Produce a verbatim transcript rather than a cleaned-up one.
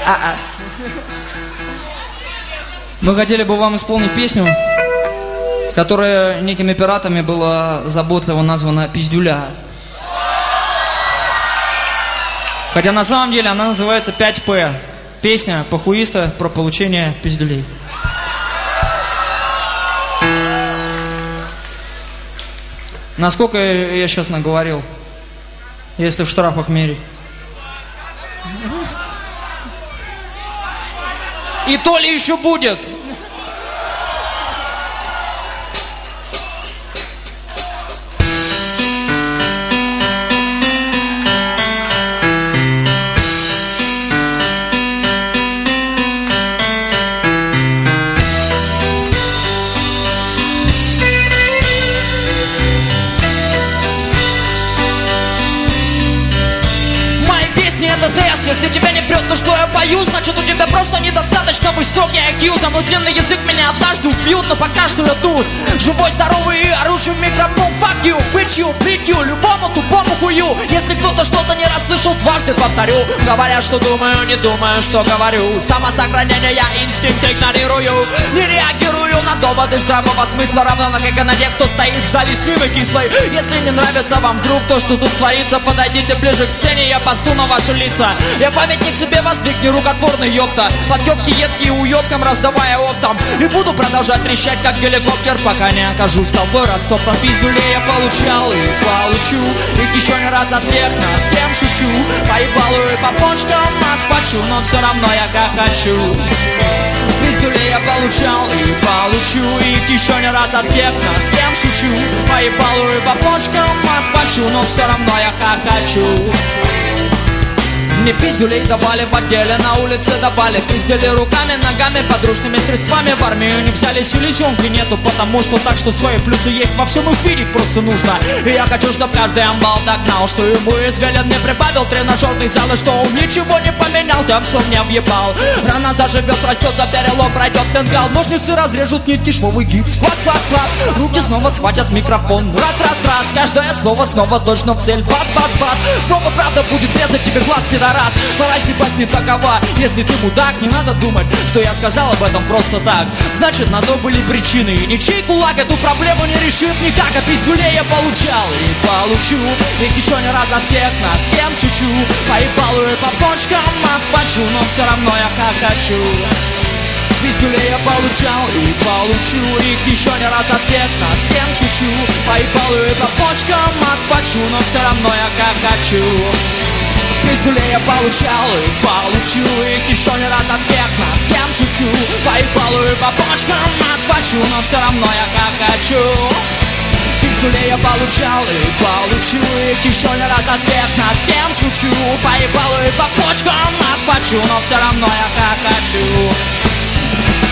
А-а. Мы хотели бы вам исполнить песню, которая некими пиратами была заботливо названа «Пиздюля». Хотя на самом деле она называется пять пэ. Песня похуиста про получение пиздюлей. Насколько я сейчас наговорил, если в штрафах мерить? И то ли еще будет. Это тест, если тебя не прет, то что я боюсь, значит у тебя просто недостаточно высокий ай кью. За мой длинный язык меня однажды убьют, но пока что я тут живой, здоровый и орущий в микрофон. Fuck you, bitch you, beat you, любому тупому хую. Если кто-то что-то не расслышал, дважды повторю. Говорят, что думаю, не думаю, что говорю. Самосохранение я инстинкт игнорирую. Не реагирую на доводы здравого смысла, равно как и на тех, кто стоит в зале с миной кислой. Если не нравится вам, вдруг, то, что тут творится, подойдите ближе к сцене, я посуну ваши лица. Я памятник себе воздвиг, нерукотворный, ёпта. Подъёбки едкие уёбкам, раздавая оптом. И буду продолжать трещать, как геликоптер, пока не окажусь толпой растоптан. Пиздюлей я получал и получу. Их еще не раз ответ, над кем шучу. Поебалу и по почкам отпачу, но все равно я как хочу. Пиздюлей я получал и получу. Их еще не раз ответ, над кем шучу. Поебалу и по почкам отпачу, но все равно я как хочу. Мне пиздюлей давали в отделе, на улице давали. Пиздили руками, ногами, подручными средствами. В армию не взяли, селезенки нету, потому что так, что свои плюсы есть во всем, их видеть просто нужно. И я хочу, чтоб каждый амбал догнал, что ему извелен, мне прибавил тренажерный зал. И что он ничего не поменял тем, что мне въебал. Рана заживет, растет, заперело, пройдет тенгал. Ножницы разрежут нитки, швовый гипс. Класс, класс, класс, руки снова схватят микрофон. Раз, раз, раз, каждое слово снова точно в цель. Бац, бац, бац, снова правда будет резать тебе глаз, пидорас. Мораль ебать не такова. Если ты мудак, не надо думать, что я сказал об этом просто так. Значит, на то были причины. И ничей кулак эту проблему не решит никак. А пиздюлей я получал и получу. Их еще не раз от тех, над кем шучу. Поебалу и по почкам отпачу, но все равно я как хочу. Пиздюлей я получал и получу. Их еще не раз от тех, над кем шучу. Поебалу и по почкам отпачу, но все равно я как хочу. Пиздюлей я получал и получу. Их еще не раз от тех, над кем шучу. Поебалу и по почкам отпачу, но все равно я как хочу. Пиздюлей я получал и получу. Их еще не раз от тех, над кем шучу. Поебалу и по почкам отпачу, но все равно я как хочу.